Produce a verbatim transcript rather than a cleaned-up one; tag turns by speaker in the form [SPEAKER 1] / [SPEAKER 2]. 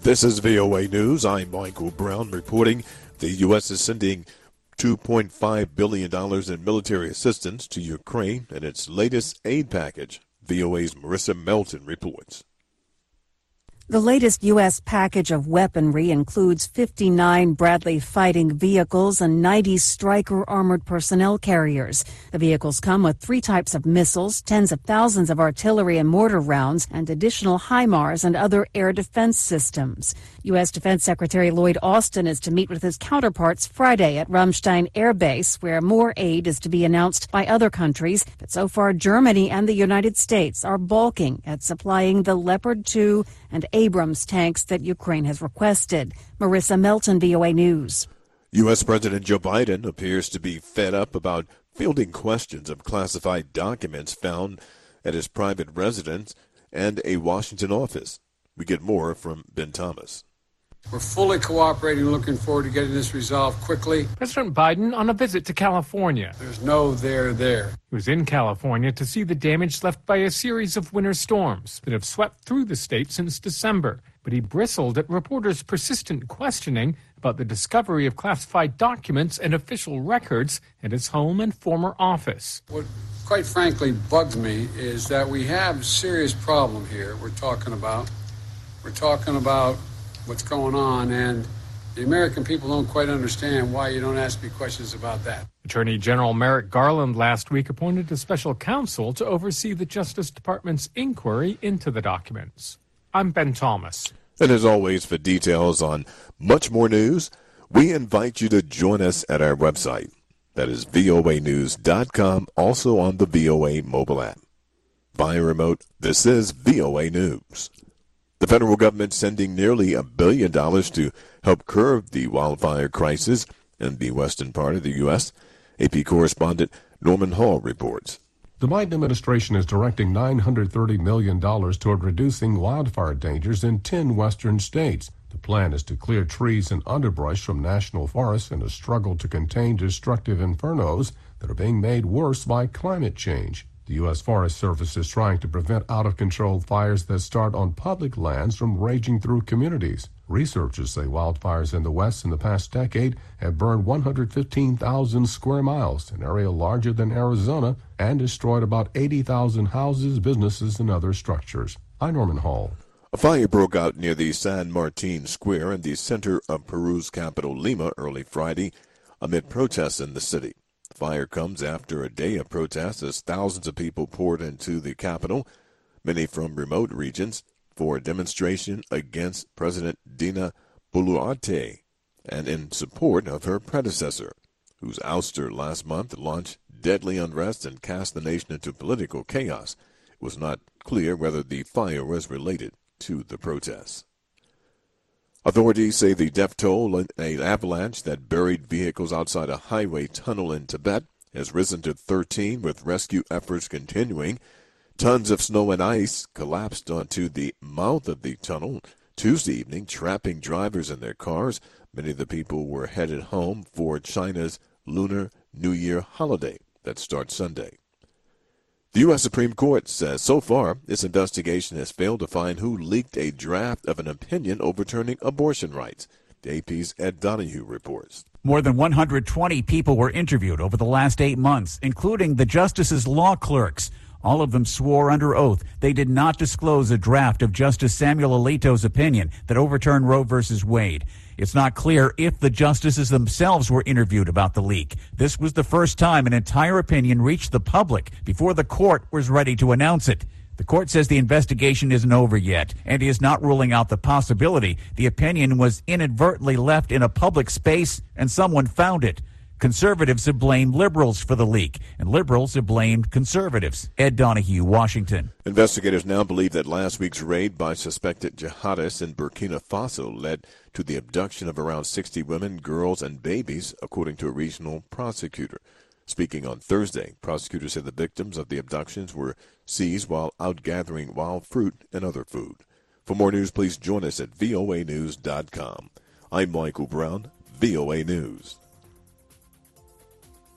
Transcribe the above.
[SPEAKER 1] This is V O A News. I'm Michael Brown reporting the U S is sending two point five billion dollars in military assistance to Ukraine in its latest aid package. V O A's Marissa Melton reports.
[SPEAKER 2] The latest U S package of weaponry includes fifty-nine Bradley fighting vehicles and ninety Stryker armored personnel carriers. The vehicles come with three types of missiles, tens of thousands of artillery and mortar rounds, and additional HIMARS and other air defense systems. U S. Defense Secretary Lloyd Austin is to meet with his counterparts Friday at Ramstein Air Base, where more aid is to be announced by other countries. But so far, Germany and the United States are balking at supplying the Leopard two and Abrams tanks that Ukraine has requested. Marissa Melton, V O A News.
[SPEAKER 1] U S. President Joe Biden appears to be fed up about fielding questions of classified documents found at his private residence and a Washington office. We get more from Ben Thomas.
[SPEAKER 3] We're fully cooperating, looking forward to getting this resolved quickly.
[SPEAKER 4] President Biden on a visit to California.
[SPEAKER 3] There's no there there.
[SPEAKER 4] He was in California to see the damage left by a series of winter storms that have swept through the state since December. But he bristled at reporters' persistent questioning about the discovery of classified documents and official records at his home and former office.
[SPEAKER 3] What quite frankly bugs me is that we have a serious problem here we're talking about. We're talking about what's going on, and the American people don't quite understand why you don't ask me questions about that.
[SPEAKER 4] Attorney General Merrick Garland last week appointed a special counsel to oversee the Justice Department's inquiry into the documents. I'm Ben Thomas.
[SPEAKER 1] And as always, for details on much more news, we invite you to join us at our website. That is V O A news dot com, also on the V O A mobile app. Via remote, this is V O A News. The federal government sending nearly a billion dollars to help curb the wildfire crisis in the western part of the U S. A P correspondent Norman Hall reports.
[SPEAKER 5] The Biden administration is directing nine hundred thirty million dollars toward reducing wildfire dangers in ten western states. The plan is to clear trees and underbrush from national forests in a struggle to contain destructive infernos that are being made worse by climate change. The U S. Forest Service is trying to prevent out-of-control fires that start on public lands from raging through communities. Researchers say wildfires in the West in the past decade have burned one hundred fifteen thousand square miles, an area larger than Arizona, and destroyed about eighty thousand houses, businesses, and other structures. I'm Norman Hall.
[SPEAKER 1] A fire broke out near the San Martin Square in the center of Peru's capital, Lima, early Friday, amid protests in the city. The fire comes after a day of protests as thousands of people poured into the capital, many from remote regions, for a demonstration against President Dina Boluarte and in support of her predecessor, whose ouster last month launched deadly unrest and cast the nation into political chaos. It was not clear whether the fire was related to the protests. Authorities say the death toll in an avalanche that buried vehicles outside a highway tunnel in Tibet has risen to thirteen, with rescue efforts continuing. Tons of snow and ice collapsed onto the mouth of the tunnel Tuesday evening, trapping drivers in their cars. Many of the people were headed home for China's Lunar New Year holiday that starts Sunday. The U S. Supreme Court says so far its investigation has failed to find who leaked a draft of an opinion overturning abortion rights. The A P's Ed Donahue reports.
[SPEAKER 6] More than one hundred twenty people were interviewed over the last eight months, including the justices' law clerks. All of them swore under oath they did not disclose a draft of Justice Samuel Alito's opinion that overturned Roe versus Wade. It's not clear if the justices themselves were interviewed about the leak. This was the first time an entire opinion reached the public before the court was ready to announce it. The court says the investigation isn't over yet and is not ruling out the possibility the opinion was inadvertently left in a public space and someone found it. Conservatives have blamed liberals for the leak, and liberals have blamed conservatives. Ed Donahue, Washington.
[SPEAKER 1] Investigators now believe that last week's raid by suspected jihadists in Burkina Faso led to the abduction of around sixty women, girls, and babies, according to a regional prosecutor. Speaking on Thursday, prosecutors said the victims of the abductions were seized while out gathering wild fruit and other food. For more news, please join us at V O A news dot com. I'm Michael Brown, V O A News.